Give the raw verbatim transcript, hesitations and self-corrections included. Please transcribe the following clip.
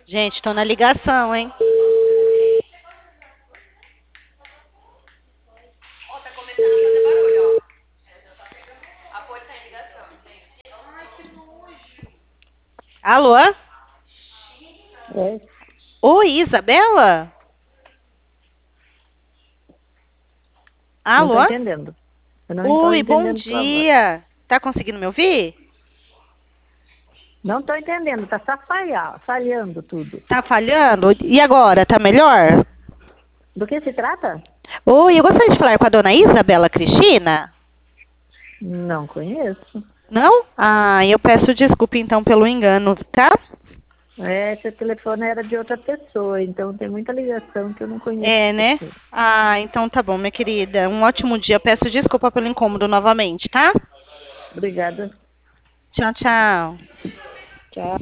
Gente, tô na ligação, hein? Ó, tá começando a fazer barulho, ó. A Poli tá em ligação, gente. Ai, que nojo. Alô? É, Oi, Isabela? não estou Alô? entendendo. Eu não estou Oi, bom entendendo sua voz. dia. Tá conseguindo me ouvir? Não estou entendendo, está só falha- falhando tudo. Tá falhando? E agora, tá melhor? Do que se trata? Oi, eu gostaria de falar com a dona Isabela Cristina? Não conheço. Não? Ah, eu peço desculpa então pelo engano, tá? É, esse telefone era de outra pessoa, então tem muita ligação que eu não conheço. É, né? Pessoa. Ah, então tá bom, minha querida. Um ótimo dia. Peço desculpa pelo incômodo novamente, tá? Obrigada. Tchau, tchau. Tchau.